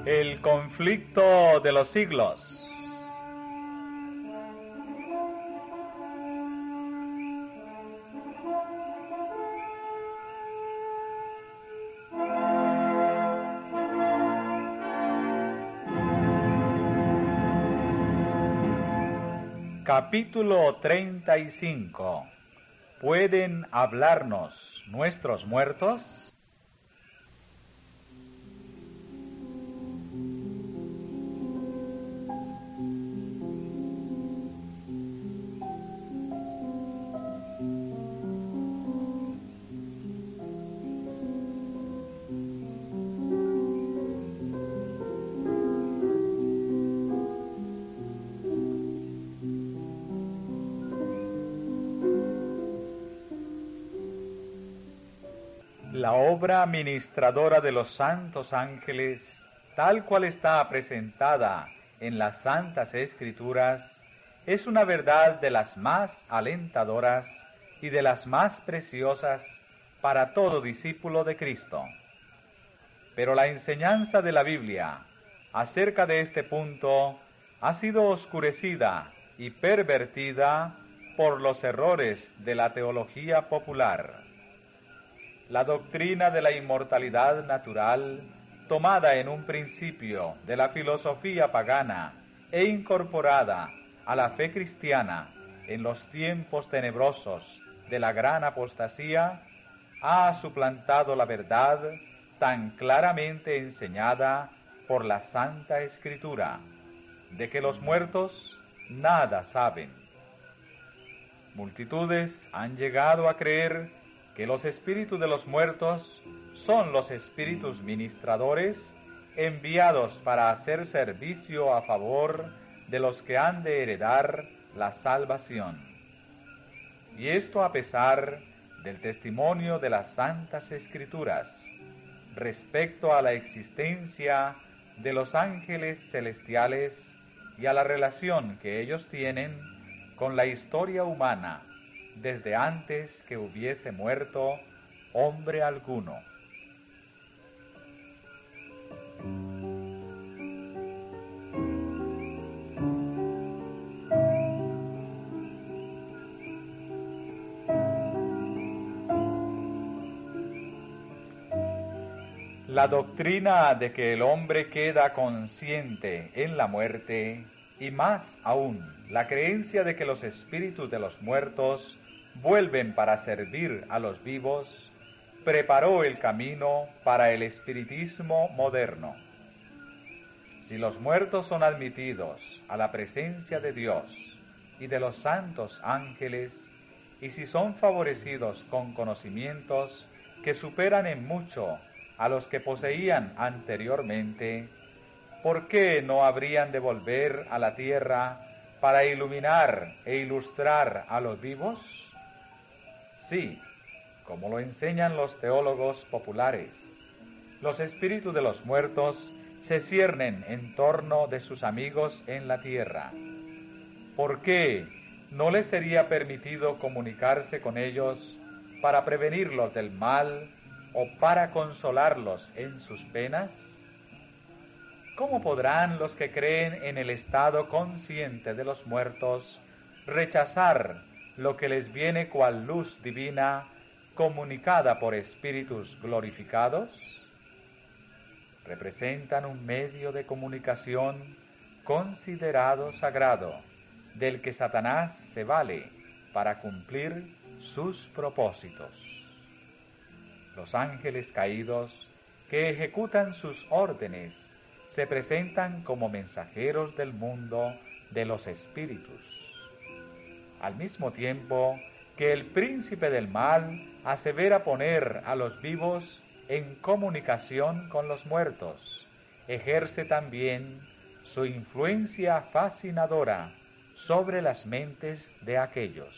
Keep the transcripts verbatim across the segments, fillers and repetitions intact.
El conflicto de los siglos. Capítulo treinta y cinco. ¿Pueden hablarnos nuestros muertos? La obra ministradora de los santos ángeles, tal cual está presentada en las Santas Escrituras, es una verdad de las más alentadoras y de las más preciosas para todo discípulo de Cristo. Pero la enseñanza de la Biblia acerca de este punto ha sido oscurecida y pervertida por los errores de la teología popular. La doctrina de la inmortalidad natural, tomada en un principio de la filosofía pagana e incorporada a la fe cristiana en los tiempos tenebrosos de la gran apostasía, ha suplantado la verdad tan claramente enseñada por la Santa Escritura, de que los muertos nada saben. Multitudes han llegado a creer que los espíritus de los muertos son los espíritus ministradores enviados para hacer servicio a favor de los que han de heredar la salvación. Y esto a pesar del testimonio de las Santas Escrituras respecto a la existencia de los ángeles celestiales y a la relación que ellos tienen con la historia humana desde antes que hubiese muerto hombre alguno. La doctrina de que el hombre queda consciente en la muerte, y más aún, la creencia de que los espíritus de los muertos vuelven para servir a los vivos, preparó el camino para el espiritismo moderno. Si los muertos son admitidos a la presencia de Dios y de los santos ángeles, y si son favorecidos con conocimientos que superan en mucho a los que poseían anteriormente, ¿por qué no habrían de volver a la tierra para iluminar e ilustrar a los vivos? Sí, como lo enseñan los teólogos populares, los espíritus de los muertos se ciernen en torno de sus amigos en la tierra. ¿Por qué no les sería permitido comunicarse con ellos para prevenirlos del mal o para consolarlos en sus penas? ¿Cómo podrán los que creen en el estado consciente de los muertos rechazar lo que les viene cual luz divina comunicada por espíritus glorificados? Representan un medio de comunicación considerado sagrado, del que Satanás se vale para cumplir sus propósitos. Los ángeles caídos que ejecutan sus órdenes se presentan como mensajeros del mundo de los espíritus, al mismo tiempo que el príncipe del mal asevera poner a los vivos en comunicación con los muertos. Ejerce también su influencia fascinadora sobre las mentes de aquellos.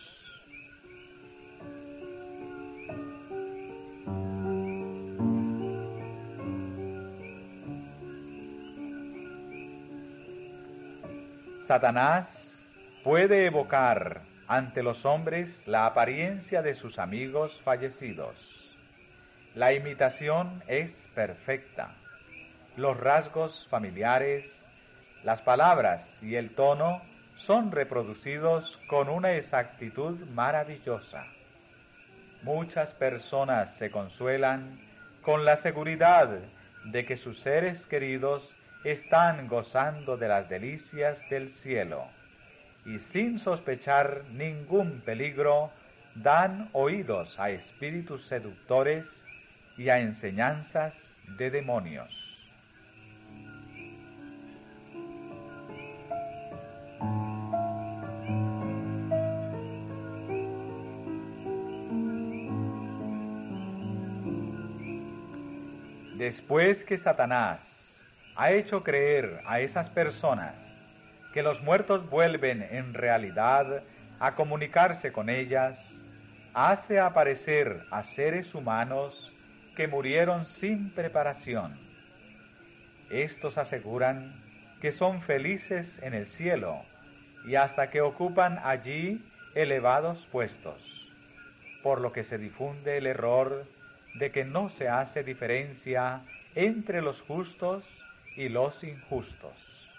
Satanás puede evocar ante los hombres la apariencia de sus amigos fallecidos. La imitación es perfecta. los rasgos familiares, las palabras y el tono son reproducidos con una exactitud maravillosa. Muchas personas se consuelan con la seguridad de que sus seres queridos están gozando de las delicias del cielo, y sin sospechar ningún peligro, dan oídos a espíritus seductores y a enseñanzas de demonios. Después que Satanás ha hecho creer a esas personas que los muertos vuelven en realidad a comunicarse con ellas, hace aparecer a seres humanos que murieron sin preparación. Estos aseguran que son felices en el cielo y hasta que ocupan allí elevados puestos, por lo que se difunde el error de que no se hace diferencia entre los justos y los injustos.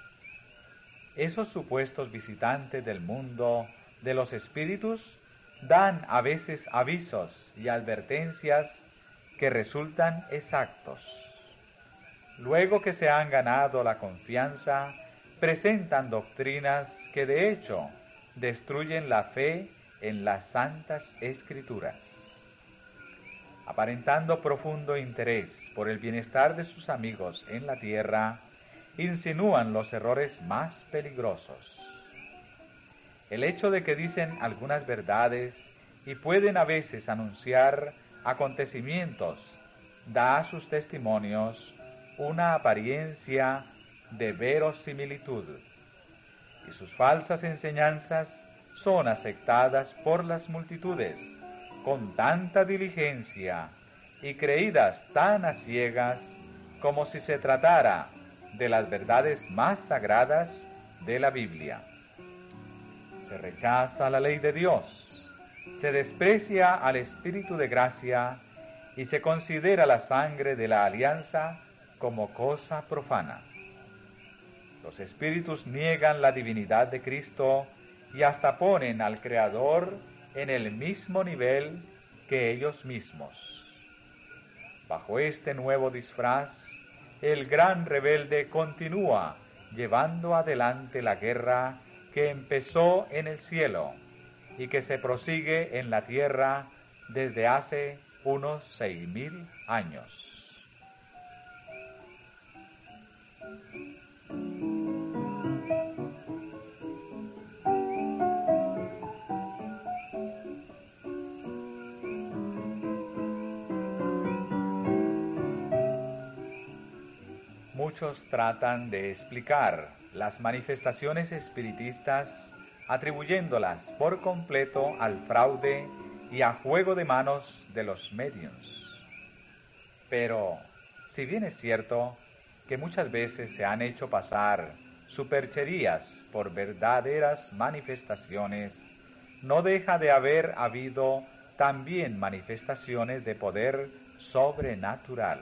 Esos supuestos visitantes del mundo de los espíritus dan a veces avisos y advertencias que resultan exactos. Luego que se han ganado la confianza, presentan doctrinas que de hecho destruyen la fe en las santas escrituras. Aparentando profundo interés por el bienestar de sus amigos en la tierra, insinúan los errores más peligrosos. El hecho de que dicen algunas verdades y pueden a veces anunciar acontecimientos da a sus testimonios una apariencia de verosimilitud, y sus falsas enseñanzas son aceptadas por las multitudes con tanta diligencia y creídas tan a ciegas como si se tratara de las verdades más sagradas de la Biblia. Se rechaza la ley de Dios, se desprecia al Espíritu de gracia y se considera la sangre de la alianza como cosa profana. Los espíritus niegan la divinidad de Cristo y hasta ponen al Creador en el mismo nivel que ellos mismos. Bajo este nuevo disfraz, el gran rebelde continúa llevando adelante la guerra que empezó en el cielo y que se prosigue en la tierra desde hace unos seis mil años. Muchos tratan de explicar las manifestaciones espiritistas atribuyéndolas por completo al fraude y a juego de manos de los médiums. Pero, si bien es cierto que muchas veces se han hecho pasar supercherías por verdaderas manifestaciones, no deja de haber habido también manifestaciones de poder sobrenatural.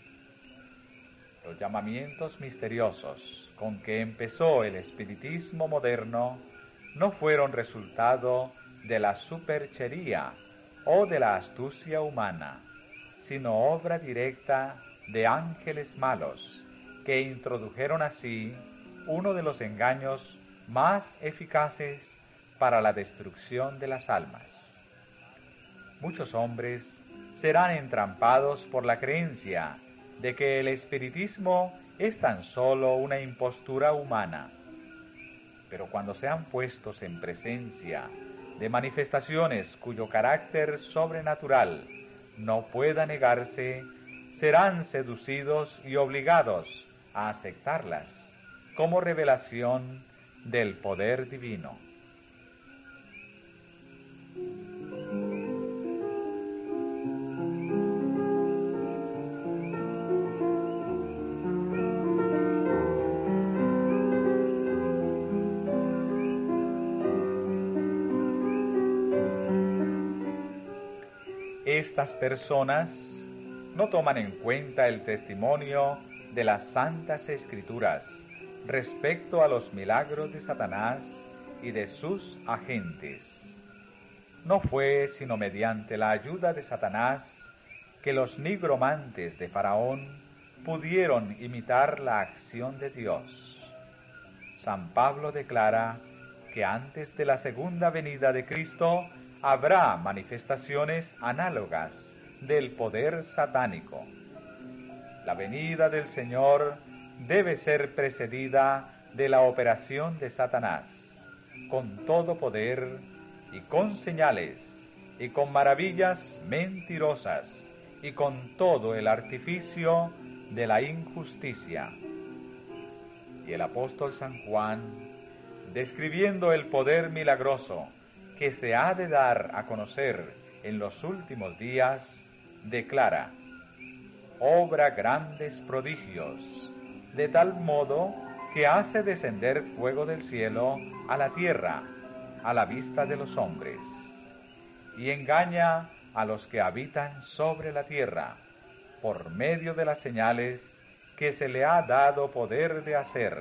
Los llamamientos misteriosos con que empezó el espiritismo moderno no fueron resultado de la superchería o de la astucia humana, sino obra directa de ángeles malos que introdujeron así uno de los engaños más eficaces para la destrucción de las almas. Muchos hombres serán entrampados por la creencia de que el espiritismo es tan solo una impostura humana. Pero cuando sean puestos en presencia de manifestaciones cuyo carácter sobrenatural no pueda negarse, serán seducidos y obligados a aceptarlas como revelación del poder divino. Estas personas no toman en cuenta el testimonio de las Santas Escrituras respecto a los milagros de Satanás y de sus agentes. No fue sino mediante la ayuda de Satanás que los nigromantes de Faraón pudieron imitar la acción de Dios. San Pablo declara que antes de la segunda venida de Cristo habrá manifestaciones análogas del poder satánico. La venida del Señor debe ser precedida de la operación de Satanás, con todo poder y con señales y con maravillas mentirosas y con todo el artificio de la injusticia. Y el apóstol San Juan, describiendo el poder milagroso que se ha de dar a conocer en los últimos días, declara: obra grandes prodigios, de tal modo que hace descender fuego del cielo a la tierra, a la vista de los hombres, y engaña a los que habitan sobre la tierra, por medio de las señales que se le ha dado poder de hacer.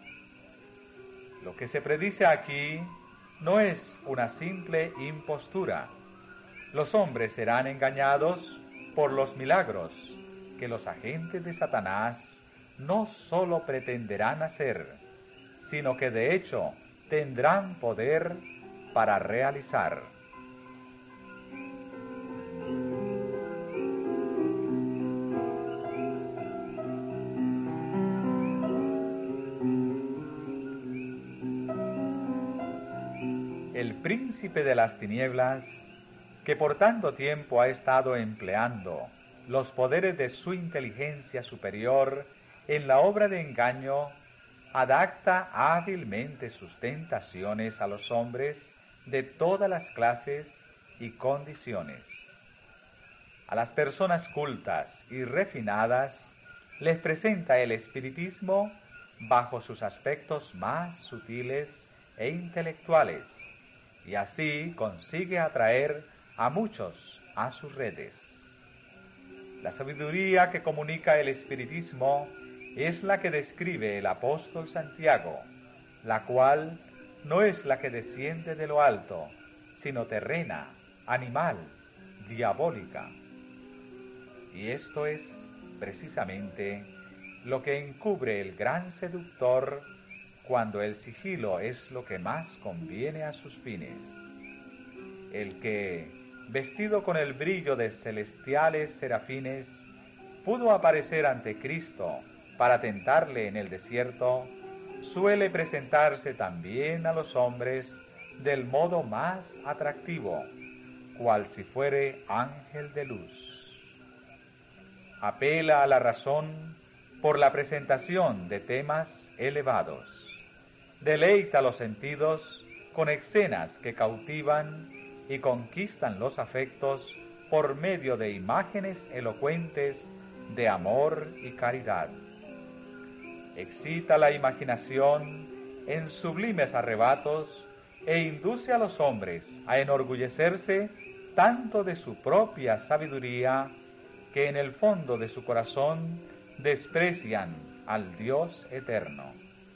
Lo que se predice aquí no es una simple impostura. Los hombres serán engañados por los milagros que los agentes de Satanás no sólo pretenderán hacer, sino que de hecho tendrán poder para realizar. El príncipe de las tinieblas, que por tanto tiempo ha estado empleando los poderes de su inteligencia superior en la obra de engaño, adapta hábilmente sus tentaciones a los hombres de todas las clases y condiciones. A las personas cultas y refinadas les presenta el espiritismo bajo sus aspectos más sutiles e intelectuales, y así consigue atraer a muchos a sus redes. La sabiduría que comunica el espiritismo es la que describe el apóstol Santiago, la cual no es la que desciende de lo alto, sino terrena, animal, diabólica. Y esto es precisamente lo que encubre el gran seductor cuando el sigilo es lo que más conviene a sus fines. El que, vestido con el brillo de celestiales serafines, pudo aparecer ante Cristo para tentarle en el desierto, suele presentarse también a los hombres del modo más atractivo, cual si fuere ángel de luz. Apela a la razón por la presentación de temas elevados. Deleita los sentidos con escenas que cautivan y conquistan los afectos por medio de imágenes elocuentes de amor y caridad. Excita la imaginación en sublimes arrebatos e induce a los hombres a enorgullecerse tanto de su propia sabiduría que en el fondo de su corazón desprecian al Dios eterno.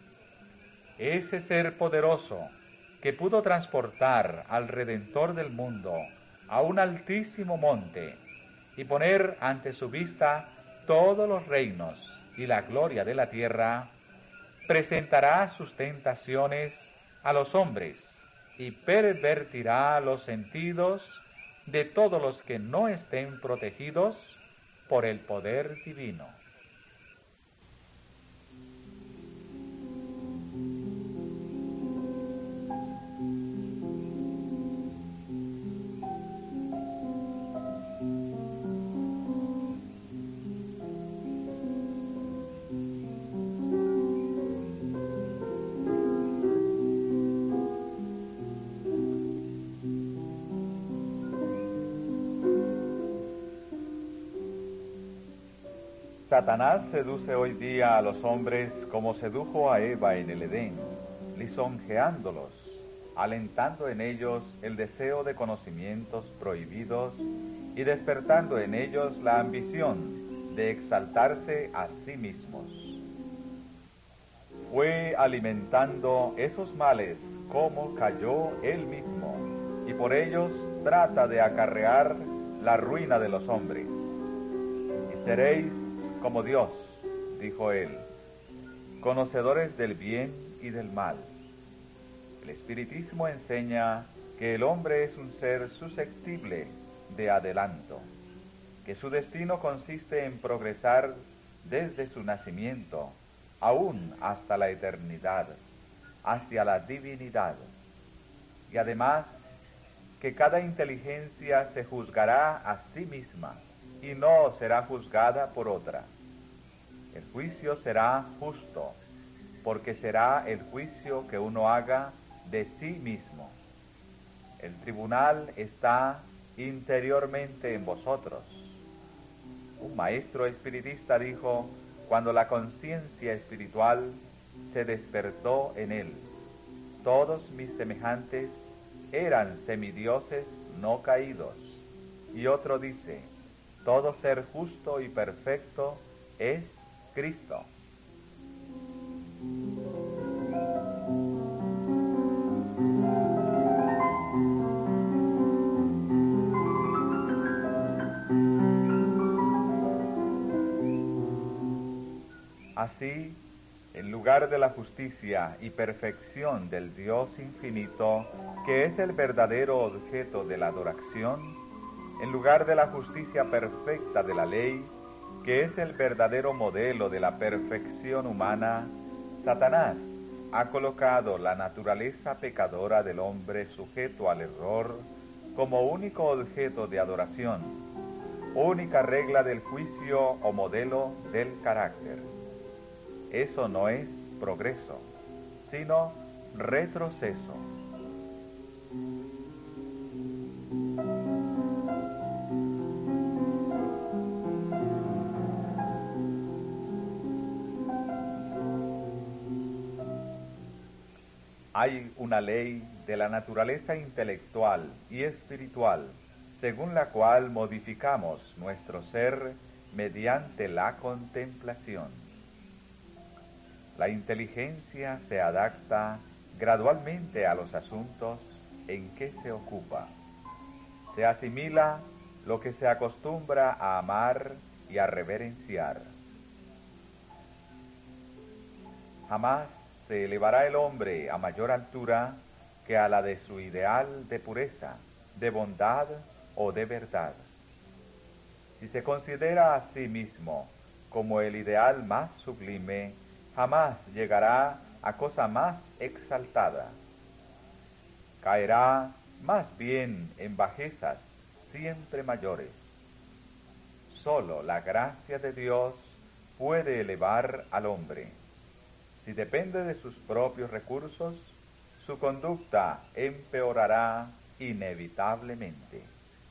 Ese ser poderoso que pudo transportar al Redentor del mundo a un altísimo monte y poner ante su vista todos los reinos y la gloria de la tierra, presentará sus tentaciones a los hombres y pervertirá los sentidos de todos los que no estén protegidos por el poder divino. Satanás seduce hoy día a los hombres como sedujo a Eva en el Edén, lisonjeándolos, alentando en ellos el deseo de conocimientos prohibidos y despertando en ellos la ambición de exaltarse a sí mismos. Fue alimentando esos males como cayó él mismo, y por ellos trata de acarrear la ruina de los hombres. Y seréis como Dios, dijo él, conocedores del bien y del mal. El espiritismo enseña que el hombre es un ser susceptible de adelanto, que su destino consiste en progresar desde su nacimiento, aún hasta la eternidad, hacia la divinidad, y además que cada inteligencia se juzgará a sí misma y no será juzgada por otra. El juicio será justo, porque será el juicio que uno haga de sí mismo. El tribunal está interiormente en vosotros. Un maestro espiritista dijo, cuando la conciencia espiritual se despertó en él, todos mis semejantes eran semidioses no caídos. Y otro dice, todo ser justo y perfecto es Cristo. Así, en lugar de la justicia y perfección del Dios infinito, que es el verdadero objeto de la adoración, en lugar de la justicia perfecta de la ley, que es el verdadero modelo de la perfección humana, Satanás ha colocado la naturaleza pecadora del hombre sujeto al error como único objeto de adoración, única regla del juicio o modelo del carácter. Eso no es progreso, sino retroceso. Hay una ley de la naturaleza intelectual y espiritual, según la cual modificamos nuestro ser mediante la contemplación. La inteligencia se adapta gradualmente a los asuntos en que se ocupa. Se asimila lo que se acostumbra a amar y a reverenciar. Jamás se elevará el hombre a mayor altura que a la de su ideal de pureza, de bondad o de verdad. Si se considera a sí mismo como el ideal más sublime, jamás llegará a cosa más exaltada. Caerá más bien en bajezas siempre mayores. Solo la gracia de Dios puede elevar al hombre. Si depende de sus propios recursos, su conducta empeorará inevitablemente.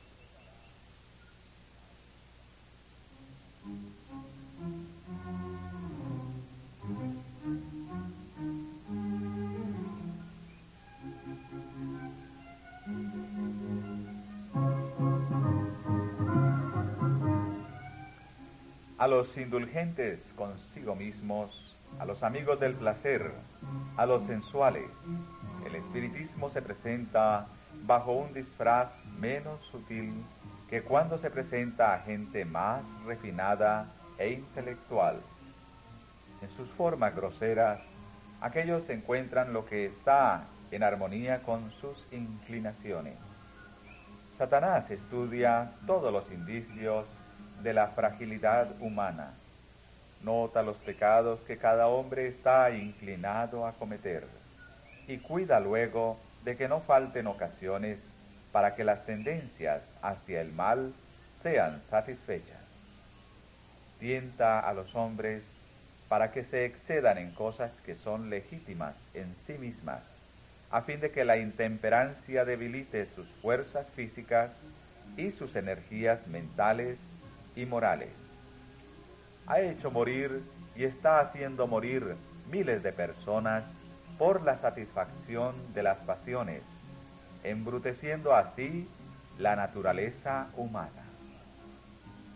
A los indulgentes consigo mismos, a los amigos del placer, a los sensuales, el espiritismo se presenta bajo un disfraz menos sutil que cuando se presenta a gente más refinada e intelectual. En sus formas groseras, aquellos encuentran lo que está en armonía con sus inclinaciones. Satanás estudia todos los indicios de la fragilidad humana. Nota los pecados que cada hombre está inclinado a cometer y cuida luego de que no falten ocasiones para que las tendencias hacia el mal sean satisfechas. Tienta a los hombres para que se excedan en cosas que son legítimas en sí mismas, a fin de que la intemperancia debilite sus fuerzas físicas y sus energías mentales y morales. Ha hecho morir y está haciendo morir miles de personas por la satisfacción de las pasiones, embruteciendo así la naturaleza humana.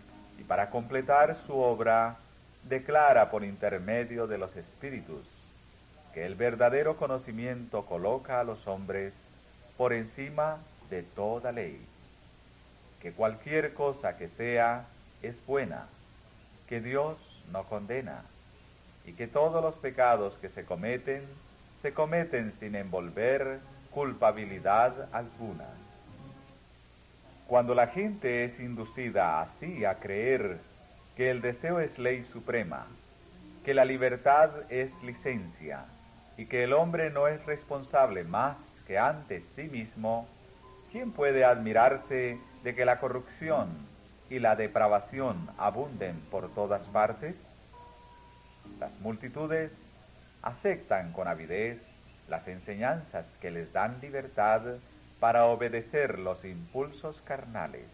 y para completar su obra declara por intermedio de los espíritus que el verdadero conocimiento coloca a los hombres por encima de toda ley, que cualquier cosa que sea es buena, que Dios no condena, y que todos los pecados que se cometen, se cometen sin envolver culpabilidad alguna. Cuando la gente es inducida así a creer que el deseo es ley suprema, que la libertad es licencia, y que el hombre no es responsable más que ante sí mismo, ¿quién puede admirarse de que la corrupción y la depravación abunden por todas partes? Las multitudes aceptan con avidez las enseñanzas que les dan libertad para obedecer los impulsos carnales.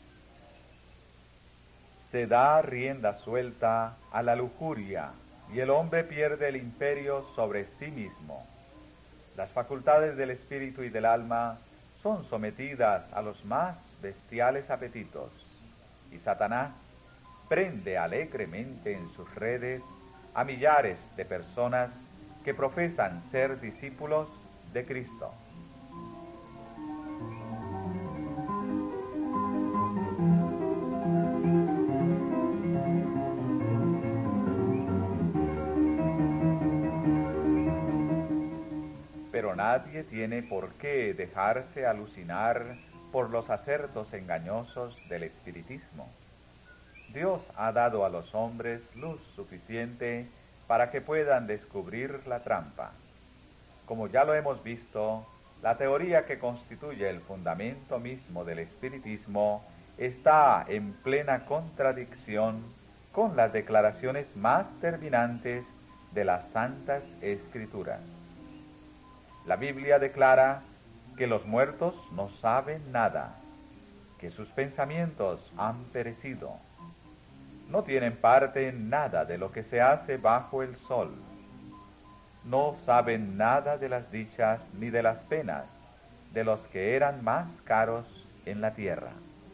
Se da rienda suelta a la lujuria y el hombre pierde el imperio sobre sí mismo. Las facultades del espíritu y del alma son sometidas a los más bestiales apetitos, y Satanás prende alegremente en sus redes a millares de personas que profesan ser discípulos de Cristo. Pero nadie tiene por qué dejarse alucinar por los acertos engañosos del espiritismo. Dios ha dado a los hombres luz suficiente para que puedan descubrir la trampa. Como ya lo hemos visto, la teoría que constituye el fundamento mismo del espiritismo está en plena contradicción con las declaraciones más terminantes de las Santas Escrituras. La Biblia declara que los muertos no saben nada, que sus pensamientos han perecido, no tienen parte en nada de lo que se hace bajo el sol, no saben nada de las dichas ni de las penas de los que eran más caros en la tierra.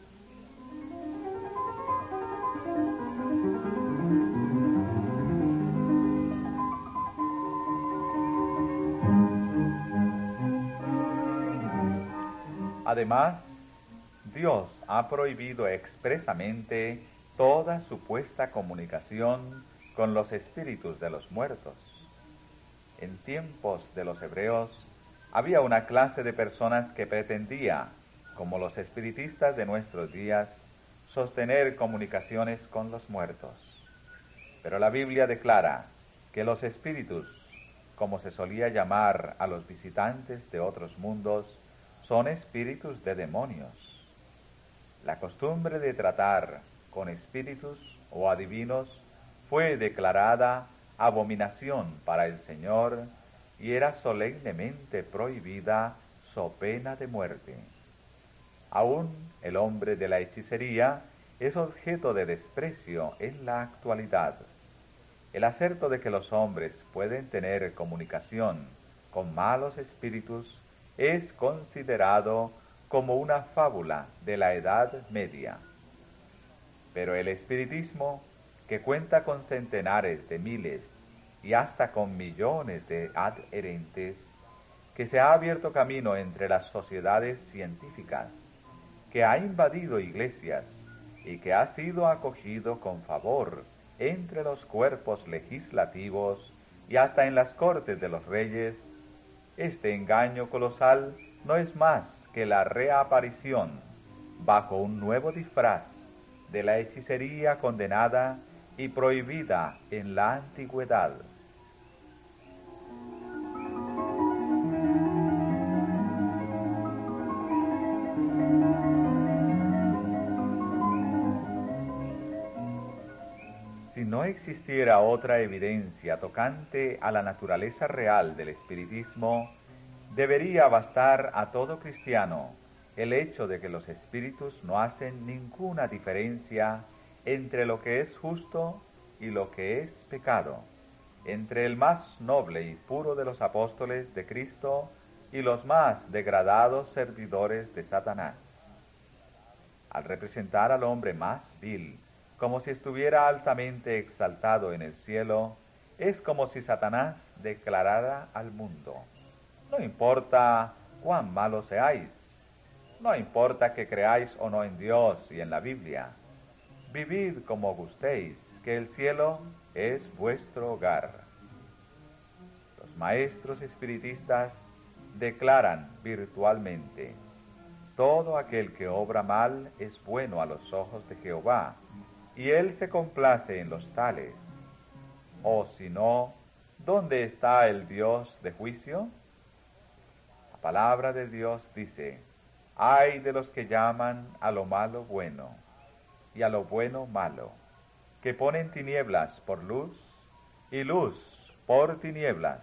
Además, Dios ha prohibido expresamente toda supuesta comunicación con los espíritus de los muertos. En tiempos de los hebreos, había una clase de personas que pretendía, como los espiritistas de nuestros días, sostener comunicaciones con los muertos. Pero la Biblia declara que los espíritus, como se solía llamar a los visitantes de otros mundos, son espíritus de demonios. La costumbre de tratar con espíritus o adivinos fue declarada abominación para el Señor y era solemnemente prohibida so pena de muerte. Aún el hombre de la hechicería es objeto de desprecio en la actualidad. El acerto de que los hombres pueden tener comunicación con malos espíritus es considerado como una fábula de la Edad Media. Pero el espiritismo, que cuenta con centenares de miles y hasta con millones de adherentes, que se ha abierto camino entre las sociedades científicas, que ha invadido iglesias y que ha sido acogido con favor entre los cuerpos legislativos y hasta en las cortes de los reyes, este engaño colosal no es más que la reaparición, bajo un nuevo disfraz, de la hechicería condenada y prohibida en la antigüedad. Si no existiera otra evidencia tocante a la naturaleza real del espiritismo, debería bastar a todo cristiano el hecho de que los espíritus no hacen ninguna diferencia entre lo que es justo y lo que es pecado, entre el más noble y puro de los apóstoles de Cristo y los más degradados servidores de Satanás. Al representar al hombre más vil como si estuviera altamente exaltado en el cielo, es como si Satanás declarara al mundo: no importa cuán malos seáis, no importa que creáis o no en Dios y en la Biblia, vivid como gustéis, que el cielo es vuestro hogar. Los maestros espiritistas declaran virtualmente: todo aquel que obra mal es bueno a los ojos de Jehová, y él se complace en los tales. O si no, ¿dónde está el Dios de juicio? La palabra de Dios dice: ay de los que llaman a lo malo bueno, y a lo bueno malo, que ponen tinieblas por luz, y luz por tinieblas.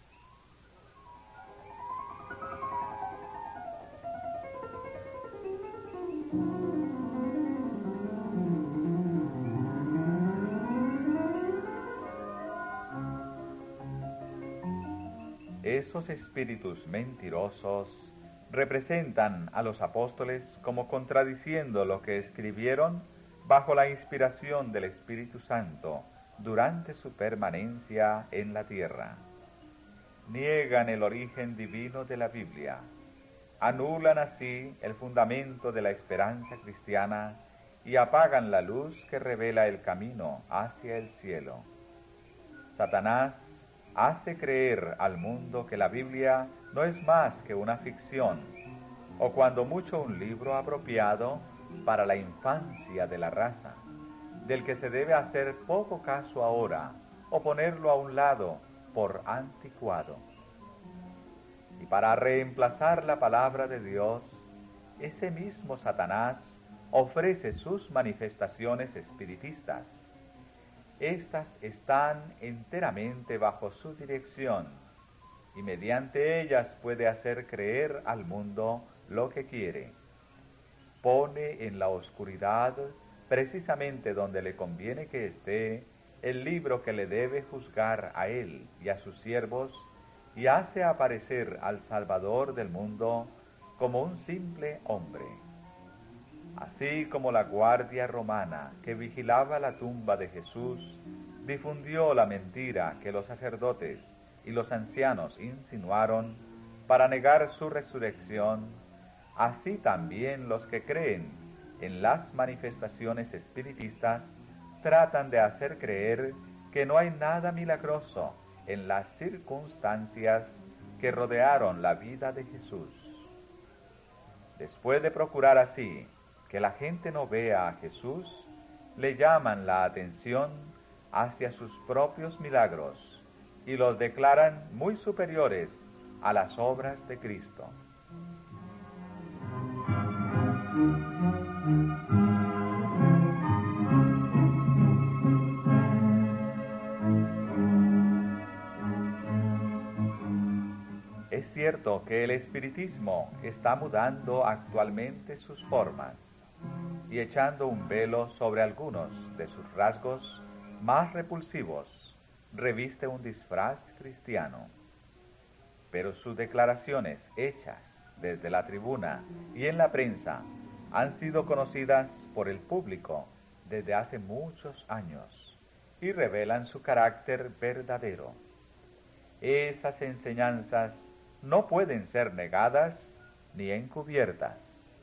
Esos espíritus mentirosos representan a los apóstoles como contradiciendo lo que escribieron bajo la inspiración del Espíritu Santo durante su permanencia en la tierra. Niegan el origen divino de la Biblia, anulan así el fundamento de la esperanza cristiana y apagan la luz que revela el camino hacia el cielo. Satanás hace creer al mundo que la Biblia no es más que una ficción, o cuando mucho un libro apropiado para la infancia de la raza, del que se debe hacer poco caso ahora, o ponerlo a un lado por anticuado. Y para reemplazar la palabra de Dios, ese mismo Satanás ofrece sus manifestaciones espiritistas. Estas están enteramente bajo su dirección, y mediante ellas puede hacer creer al mundo lo que quiere. Pone en la oscuridad, precisamente donde le conviene que esté, el libro que le debe juzgar a él y a sus siervos, y hace aparecer al Salvador del mundo como un simple hombre. Así como la guardia romana que vigilaba la tumba de Jesús difundió la mentira que los sacerdotes y los ancianos insinuaron para negar su resurrección, así también los que creen en las manifestaciones espiritistas tratan de hacer creer que no hay nada milagroso en las circunstancias que rodearon la vida de Jesús. Después de procurar así que la gente no vea a Jesús, le llaman la atención hacia sus propios milagros y los declaran muy superiores a las obras de Cristo. Es cierto que el espiritismo está mudando actualmente sus formas y echando un velo sobre algunos de sus rasgos más repulsivos, reviste un disfraz cristiano. Pero sus declaraciones hechas desde la tribuna y en la prensa han sido conocidas por el público desde hace muchos años y revelan su carácter verdadero. Esas enseñanzas no pueden ser negadas ni encubiertas.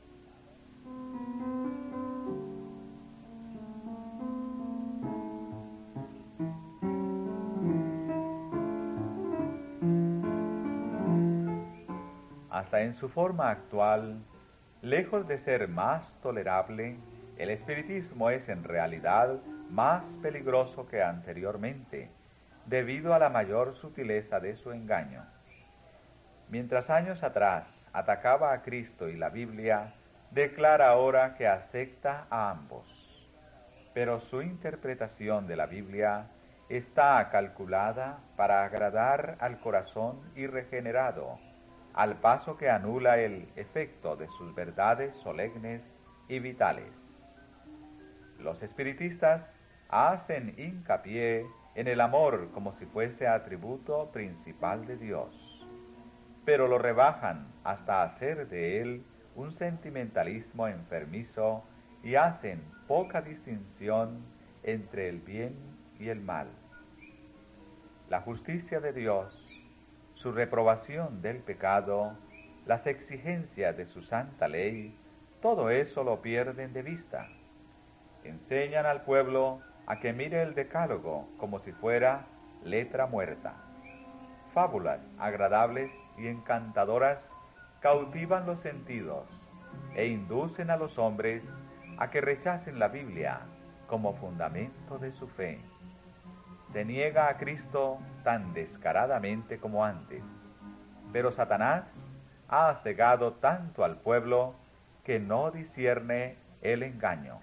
Hasta en su forma actual, lejos de ser más tolerable, el espiritismo es en realidad más peligroso que anteriormente, debido a la mayor sutileza de su engaño. Mientras años atrás atacaba a Cristo y la Biblia, declara ahora que acepta a ambos. Pero su interpretación de la Biblia está calculada para agradar al corazón irregenerado, al paso que anula el efecto de sus verdades solemnes y vitales. Los espiritistas hacen hincapié en el amor como si fuese atributo principal de Dios, pero lo rebajan hasta hacer de él un sentimentalismo enfermizo y hacen poca distinción entre el bien y el mal. La justicia de Dios, su reprobación del pecado, las exigencias de su santa ley, todo eso lo pierden de vista. Enseñan al pueblo a que mire el decálogo como si fuera letra muerta. Fábulas agradables y encantadoras cautivan los sentidos e inducen a los hombres a que rechacen la Biblia como fundamento de su fe. Se niega a Cristo tan descaradamente como antes, pero Satanás ha cegado tanto al pueblo que no discierne el engaño.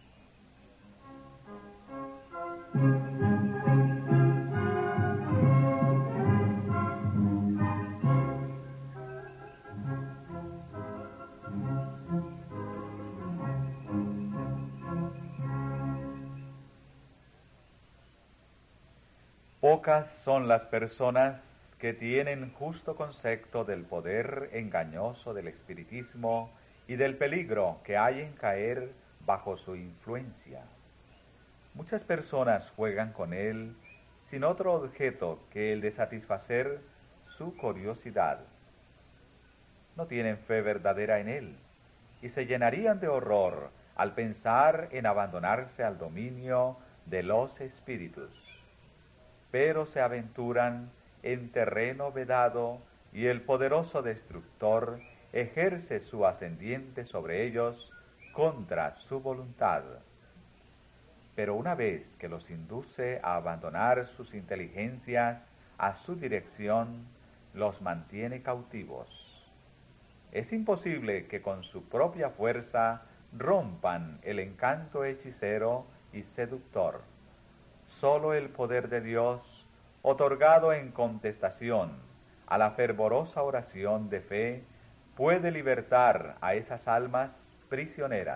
Pocas son las personas que tienen justo concepto del poder engañoso del espiritismo y del peligro que hay en caer bajo su influencia. Muchas personas juegan con él sin otro objeto que el de satisfacer su curiosidad. No tienen fe verdadera en él y se llenarían de horror al pensar en abandonarse al dominio de los espíritus. Pero se aventuran en terreno vedado y el poderoso destructor ejerce su ascendiente sobre ellos contra su voluntad. Pero una vez que los induce a abandonar sus inteligencias a su dirección, los mantiene cautivos. Es imposible que con su propia fuerza rompan el encanto hechicero y seductor. Solo el poder de Dios, otorgado en contestación a la fervorosa oración de fe, puede libertar a esas almas prisioneras.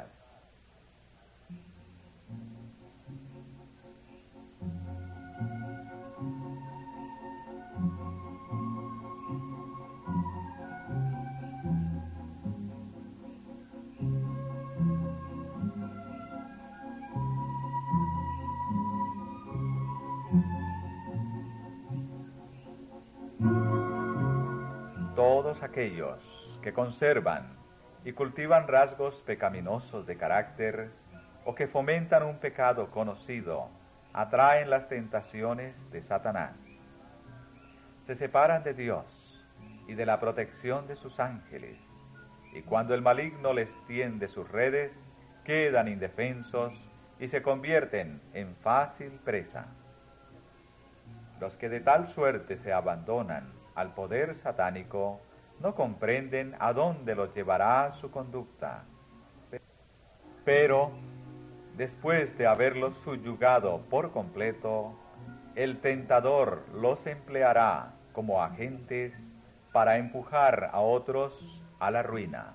Todos aquellos que conservan y cultivan rasgos pecaminosos de carácter o que fomentan un pecado conocido atraen las tentaciones de Satanás. Se separan de Dios y de la protección de sus ángeles, y cuando el maligno les tiende sus redes, quedan indefensos y se convierten en fácil presa. Los que de tal suerte se abandonan al poder satánico no comprenden a dónde los llevará su conducta. Pero, después de haberlos subyugado por completo, el tentador los empleará como agentes para empujar a otros a la ruina.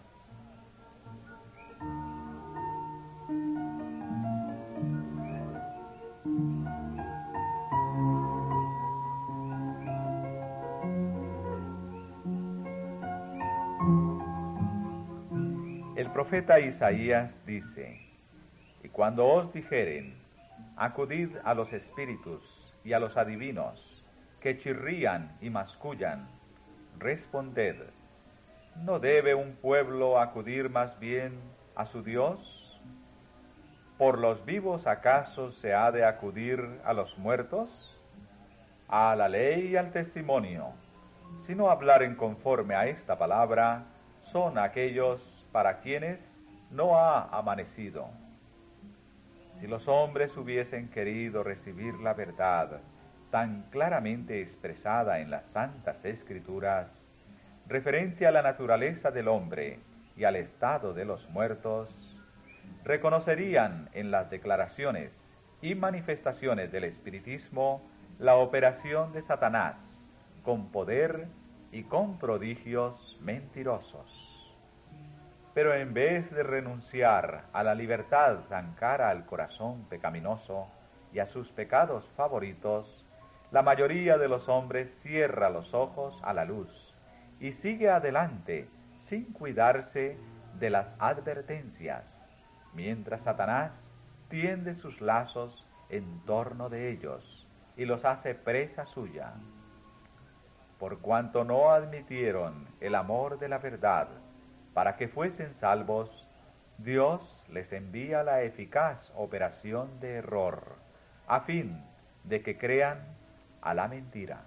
El profeta Isaías dice: y cuando os dijeren, acudid a los espíritus y a los adivinos, que chirrían y mascullan, responded, ¿no debe un pueblo acudir más bien a su Dios? ¿Por los vivos acaso se ha de acudir a los muertos? A la ley y al testimonio, si no hablaren conforme a esta palabra, son aquellos para quienes no ha amanecido. Si los hombres hubiesen querido recibir la verdad tan claramente expresada en las Santas Escrituras, referente a la naturaleza del hombre y al estado de los muertos, reconocerían en las declaraciones y manifestaciones del espiritismo la operación de Satanás con poder y con prodigios mentirosos. Pero en vez de renunciar a la libertad tan cara al corazón pecaminoso y a sus pecados favoritos, la mayoría de los hombres cierra los ojos a la luz y sigue adelante sin cuidarse de las advertencias. mientras Satanás tiende sus lazos en torno de ellos y los hace presa suya. Por cuanto no admitieron el amor de la verdad para que fuesen salvos, Dios les envía la eficaz operación de error, a fin de que crean a la mentira.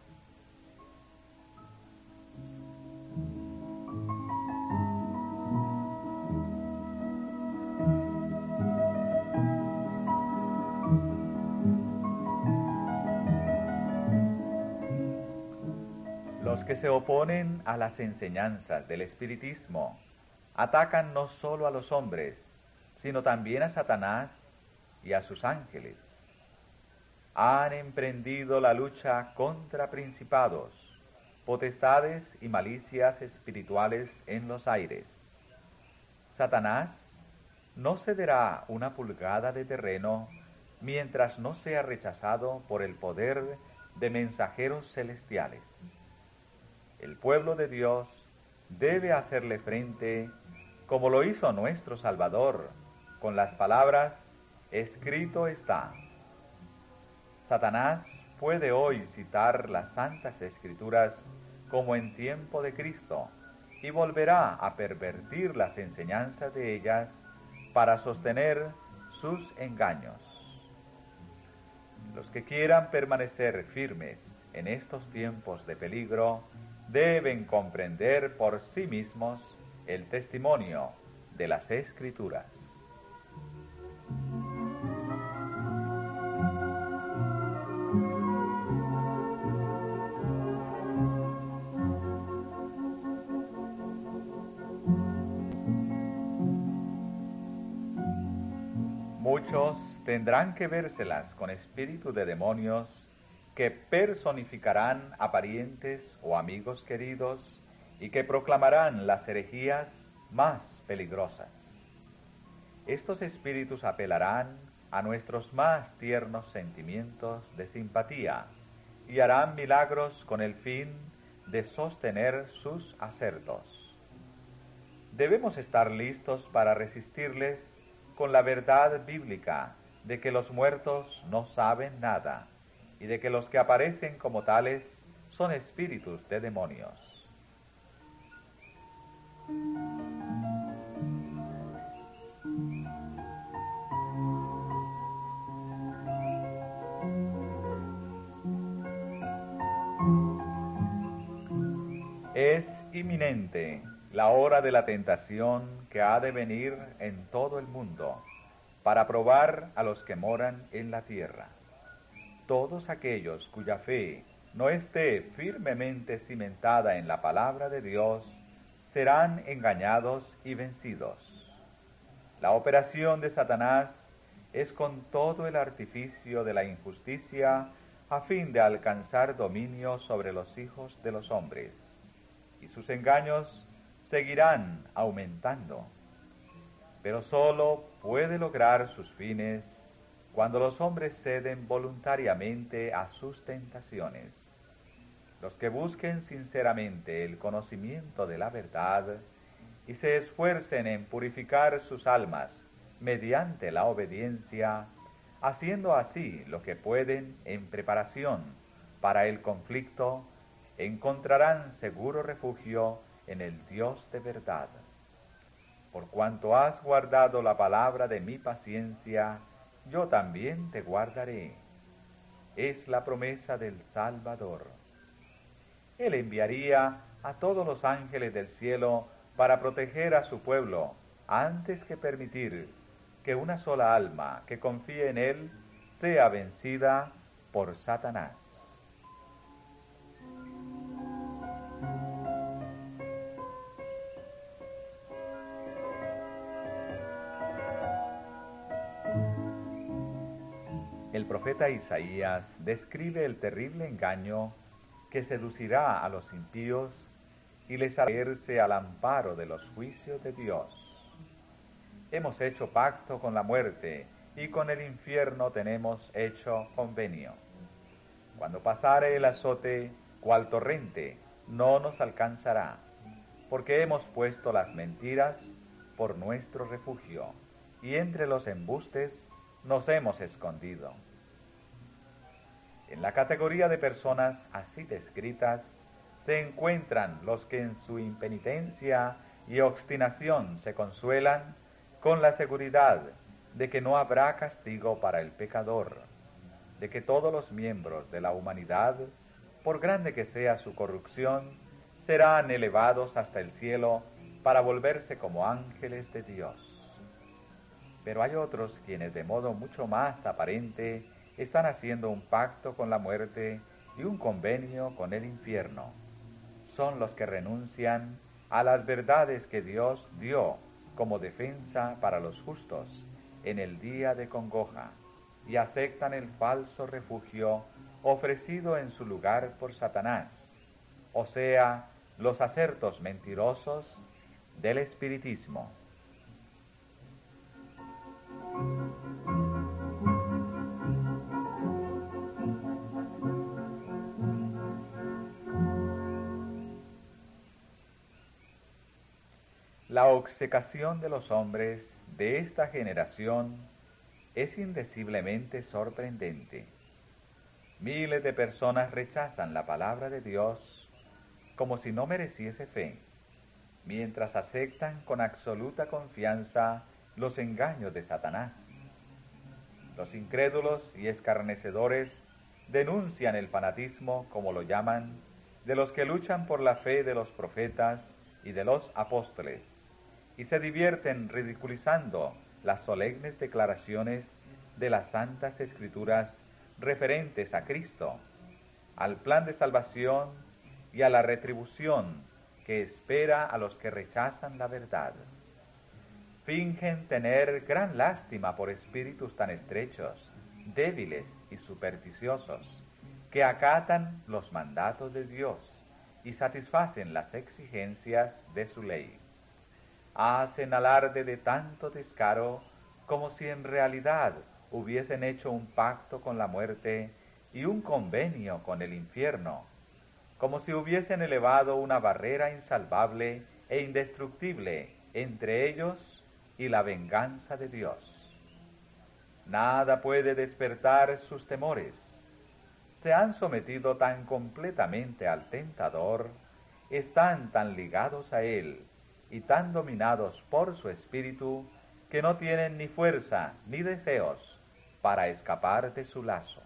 Los que se oponen a las enseñanzas del espiritismo atacan no solo a los hombres, sino también a Satanás y a sus ángeles. Han emprendido la lucha contra principados, potestades y malicias espirituales en los aires. Satanás no cederá una pulgada de terreno mientras no sea rechazado por el poder de mensajeros celestiales. El pueblo de Dios debe hacerle frente como lo hizo nuestro Salvador, con las palabras, escrito está. Satanás puede hoy citar las Santas Escrituras como en tiempo de Cristo y volverá a pervertir las enseñanzas de ellas para sostener sus engaños. Los que quieran permanecer firmes en estos tiempos de peligro deben comprender por sí mismos el testimonio de las Escrituras. Muchos tendrán que vérselas con espíritu de demonios que personificarán a parientes o amigos queridos y que proclamarán las herejías más peligrosas. Estos espíritus apelarán a nuestros más tiernos sentimientos de simpatía y harán milagros con el fin de sostener sus asertos. Debemos estar listos para resistirles con la verdad bíblica de que los muertos no saben nada y de que los que aparecen como tales son espíritus de demonios. Es inminente la hora de la tentación que ha de venir en todo el mundo para probar a los que moran en la tierra. Todos aquellos cuya fe no esté firmemente cimentada en la palabra de Dios serán engañados y vencidos. La operación de Satanás es con todo el artificio de la injusticia a fin de alcanzar dominio sobre los hijos de los hombres, y sus engaños seguirán aumentando. Pero sólo puede lograr sus fines cuando los hombres ceden voluntariamente a sus tentaciones. Los que busquen sinceramente el conocimiento de la verdad y se esfuercen en purificar sus almas mediante la obediencia, haciendo así lo que pueden en preparación para el conflicto, encontrarán seguro refugio en el Dios de verdad. Por cuanto has guardado la palabra de mi paciencia, yo también te guardaré. Es la promesa del Salvador. Él enviaría a todos los ángeles del cielo para proteger a su pueblo, antes que permitir que una sola alma que confíe en Él sea vencida por Satanás. El profeta Isaías describe el terrible engaño que seducirá a los impíos y les hará irse al amparo de los juicios de Dios. Hemos hecho pacto con la muerte y con el infierno tenemos hecho convenio. Cuando pasare el azote, cual torrente, no nos alcanzará, porque hemos puesto las mentiras por nuestro refugio y entre los embustes nos hemos escondido. En la categoría de personas así descritas se encuentran los que en su impenitencia y obstinación se consuelan con la seguridad de que no habrá castigo para el pecador, de que todos los miembros de la humanidad, por grande que sea su corrupción, serán elevados hasta el cielo para volverse como ángeles de Dios. Pero hay otros quienes de modo mucho más aparente están haciendo un pacto con la muerte y un convenio con el infierno. Son los que renuncian a las verdades que Dios dio como defensa para los justos en el día de congoja y aceptan el falso refugio ofrecido en su lugar por Satanás, o sea, los acertos mentirosos del espiritismo. La obcecación de los hombres de esta generación es indeciblemente sorprendente. Miles de personas rechazan la palabra de Dios como si no mereciese fe, mientras aceptan con absoluta confianza los engaños de Satanás. Los incrédulos y escarnecedores denuncian el fanatismo, como lo llaman, de los que luchan por la fe de los profetas y de los apóstoles, y se divierten ridiculizando las solemnes declaraciones de las Santas Escrituras referentes a Cristo, al plan de salvación y a la retribución que espera a los que rechazan la verdad. Fingen tener gran lástima por espíritus tan estrechos, débiles y supersticiosos, que acatan los mandatos de Dios y satisfacen las exigencias de su ley. Hacen alarde de tanto descaro como si en realidad hubiesen hecho un pacto con la muerte y un convenio con el infierno, como si hubiesen elevado una barrera insalvable e indestructible entre ellos y la venganza de Dios. Nada puede despertar sus temores. Se han sometido tan completamente al tentador, están tan ligados a él y tan dominados por su espíritu que no tienen ni fuerza ni deseos para escapar de su lazo.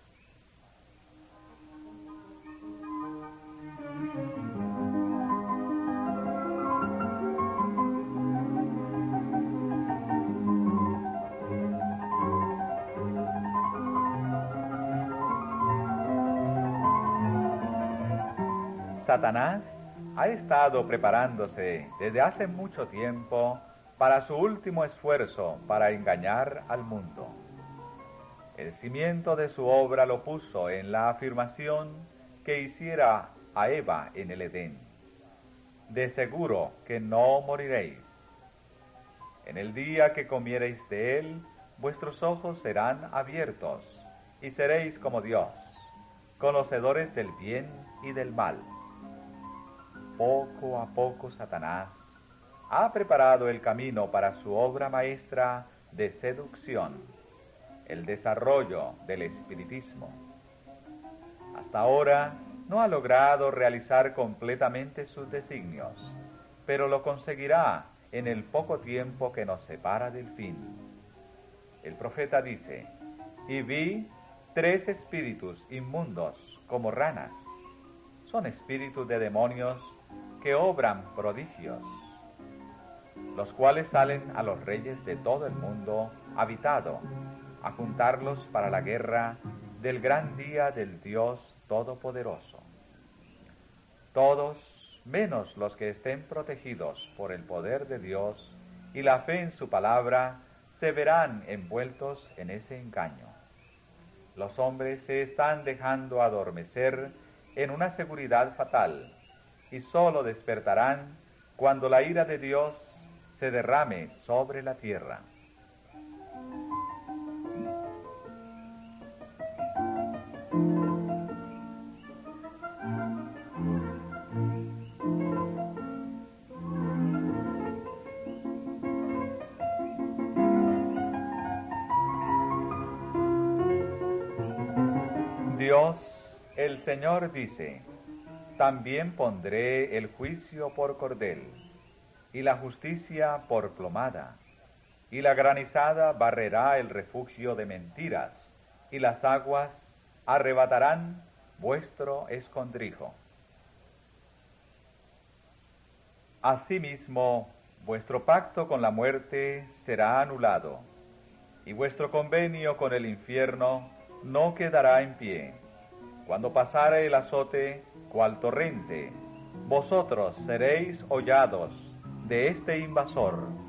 Satanás ha estado preparándose desde hace mucho tiempo para su último esfuerzo para engañar al mundo. El cimiento de su obra lo puso en la afirmación que hiciera a Eva en el Edén: de seguro que no moriréis. En el día que comiereis de él, vuestros ojos serán abiertos, y seréis como Dios, conocedores del bien y del mal. Poco a poco Satanás ha preparado el camino para su obra maestra de seducción, el desarrollo del espiritismo. Hasta ahora no ha logrado realizar completamente sus designios, pero lo conseguirá en el poco tiempo que nos separa del fin. El profeta dice: y vi tres espíritus inmundos como ranas. Son espíritus de demonios que obran prodigios, los cuales salen a los reyes de todo el mundo habitado, a juntarlos para la guerra del gran día del Dios Todopoderoso. Todos, menos los que estén protegidos por el poder de Dios y la fe en su palabra, se verán envueltos en ese engaño. Los hombres se están dejando adormecer en una seguridad fatal, y sólo despertarán cuando la ira de Dios se derrame sobre la tierra. Señor dice: también pondré el juicio por cordel, y la justicia por plomada, y la granizada barrerá el refugio de mentiras, y las aguas arrebatarán vuestro escondrijo. Asimismo, vuestro pacto con la muerte será anulado, y vuestro convenio con el infierno no quedará en pie. Cuando pasare el azote, cual torrente, vosotros seréis hollados de este invasor,